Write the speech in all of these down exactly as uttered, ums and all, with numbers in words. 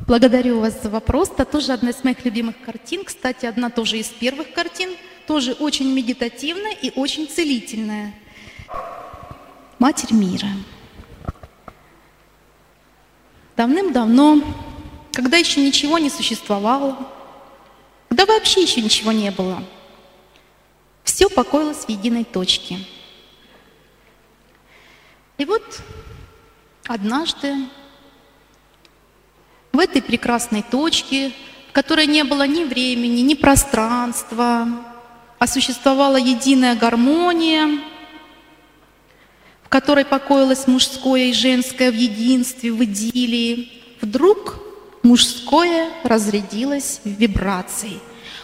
Благодарю вас за вопрос. Это тоже одна из моих любимых картин. Кстати, одна тоже из первых картин. Тоже очень медитативная и очень целительная. Матерь мира. Давным-давно, когда еще ничего не существовало, когда вообще еще ничего не было, все покоилось в единой точке. И вот однажды в этой прекрасной точке, в которой не было ни времени, ни пространства, а существовала единая гармония, в которой покоилось мужское и женское в единстве, в идиллии, вдруг мужское разрядилось в вибрации.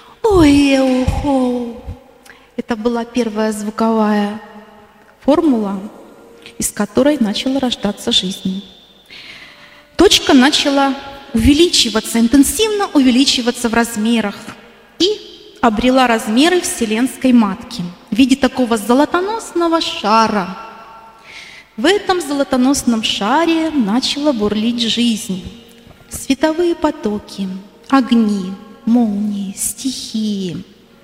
Ой-охо! Это была первая звуковая формула, из которой начала рождаться жизнь. Точка начала увеличиваться, интенсивно увеличиваться в размерах и обрела размеры Вселенской Матки в виде такого золотоносного шара. В этом золотоносном шаре начала бурлить жизнь. Световые потоки, огни, молнии, стихии,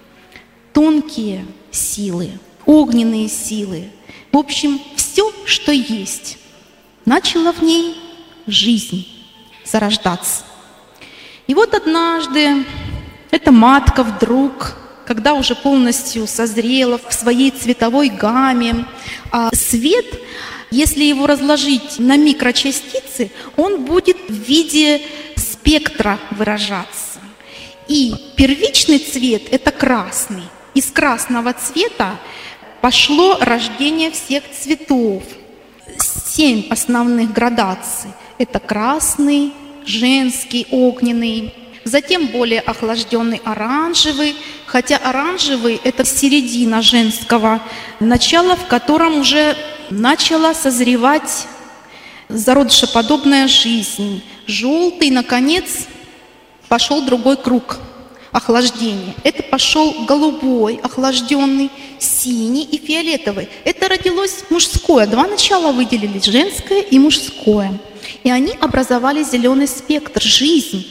тонкие силы, огненные силы. В общем, все, что есть, начало в ней жизнь зарождаться. И вот однажды эта матка вдруг, когда уже полностью созрела в своей цветовой гамме, а свет, если его разложить на микрочастицы, он будет в виде спектра выражаться. И первичный цвет – это красный. Из красного цвета пошло рождение всех цветов. Семь основных градаций. Это красный, женский, огненный. Затем более охлажденный оранжевый. Хотя оранжевый – это середина женского начала, в котором уже начала созревать зародышеподобная жизнь. Желтый, наконец, пошел другой круг охлаждения. Это пошел голубой, охлажденный, синий и фиолетовый. Это родилось мужское. Два начала выделились, женское и мужское. И они образовали зеленый спектр, жизнь.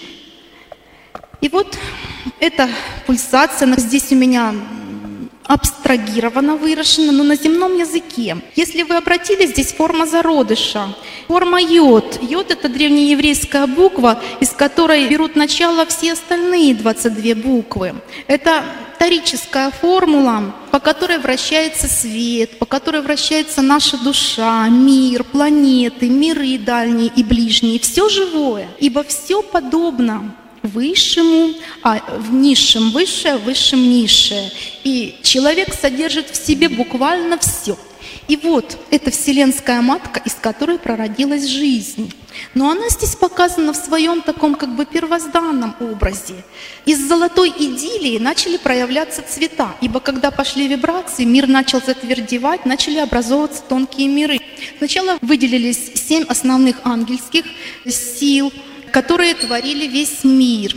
И вот эта пульсация, здесь у меня абстрагировано выражено, но на земном языке. Если вы обратились, здесь форма зародыша, форма йод. Йод – это древнееврейская буква, из которой берут начало все остальные двадцать две буквы. Это торическая формула, по которой вращается свет, по которой вращается наша душа, мир, планеты, миры дальние и ближние, все живое, ибо все подобно высшему, а в низшем высшее, в высшем низшее. И человек содержит в себе буквально все. И вот эта Вселенская Матка, из которой прородилась жизнь. Но она здесь показана в своем таком как бы первозданном образе. Из золотой идиллии начали проявляться цвета, ибо когда пошли вибрации, мир начал затвердевать, начали образовываться тонкие миры. Сначала выделились семь основных ангельских сил, которые творили весь мир.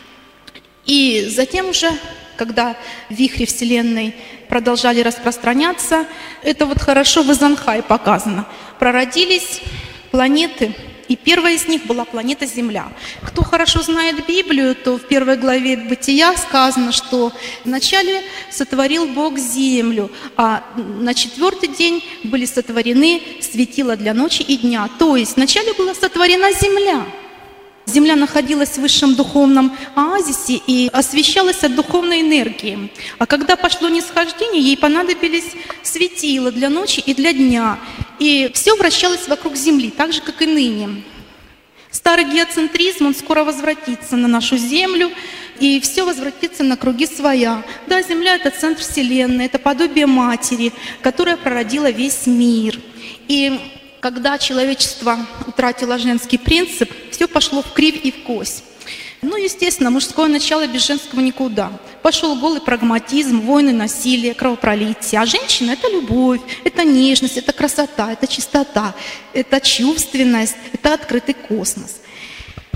И затем уже, когда вихри Вселенной продолжали распространяться, это вот хорошо в Изанхай показано, прородились планеты, и первая из них была планета Земля. Кто хорошо знает Библию, то в первой главе Бытия сказано, что вначале сотворил Бог Землю, а на четвертый день были сотворены светила для ночи и дня. То есть вначале была сотворена Земля. Земля находилась в высшем духовном оазисе и освещалась от духовной энергии. А когда пошло нисхождение, ей понадобились светила для ночи и для дня. И все вращалось вокруг Земли, так же, как и ныне. Старый геоцентризм, он скоро возвратится на нашу Землю, и все возвратится на круги своя. Да, Земля – это центр Вселенной, это подобие Матери, которая прородила весь мир. И когда человечество утратило женский принцип, все пошло в кривь и в кось. Ну, естественно, мужское начало без женского никуда. Пошел голый прагматизм, войны, насилие, кровопролитие. А женщина – это любовь, это нежность, это красота, это чистота, это чувственность, это открытый космос.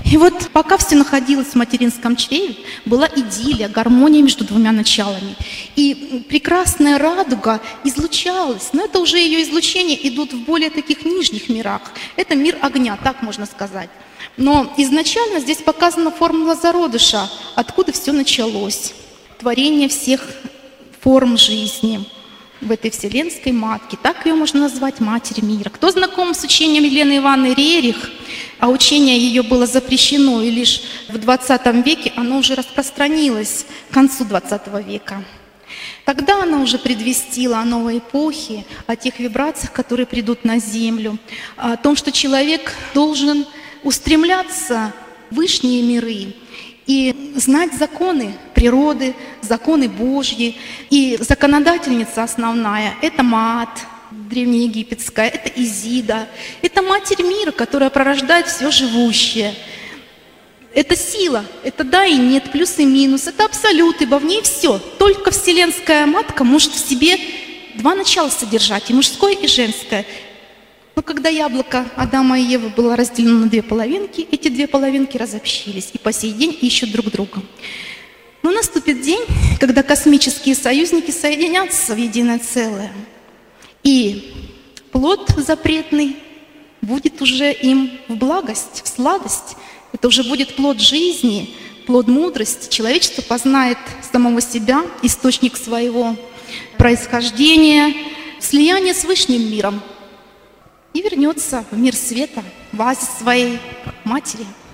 И вот пока все находилось в материнском чреве, была идиллия, гармония между двумя началами. И прекрасная радуга излучалась, но это уже ее излучения идут в более таких нижних мирах. Это мир огня, так можно сказать. Но изначально здесь показана формула зародыша, откуда все началось. Творение всех форм жизни в этой вселенской матке. Так ее можно назвать Матерь мира. Кто знаком с учением Елены Ивановны Рерих, а учение ее было запрещено, и лишь в двадцатом веке оно уже распространилось к концу двадцатого века. Тогда она уже предвестила о новой эпохе, о тех вибрациях, которые придут на Землю, о том, что человек должен устремляться в высшие миры и знать законы природы, законы Божьи. И законодательница основная – это Маат, древнеегипетская, это Изида, это Матерь мира, которая пророждает все живущее. Это сила, это да и нет, плюс и минус, это абсолют, ибо в ней все. Только вселенская матка может в себе два начала содержать, и мужское, и женское. Но когда яблоко Адама и Евы было разделено на две половинки, эти две половинки разобщились и по сей день ищут друг друга. Но наступит день, когда космические союзники соединятся в единое целое. И плод запретный будет уже им в благость, в сладость. Это уже будет плод жизни, плод мудрости. Человечество познает самого себя, источник своего происхождения, слияние с Высшим миром и вернется в мир света, в оазис своей матери.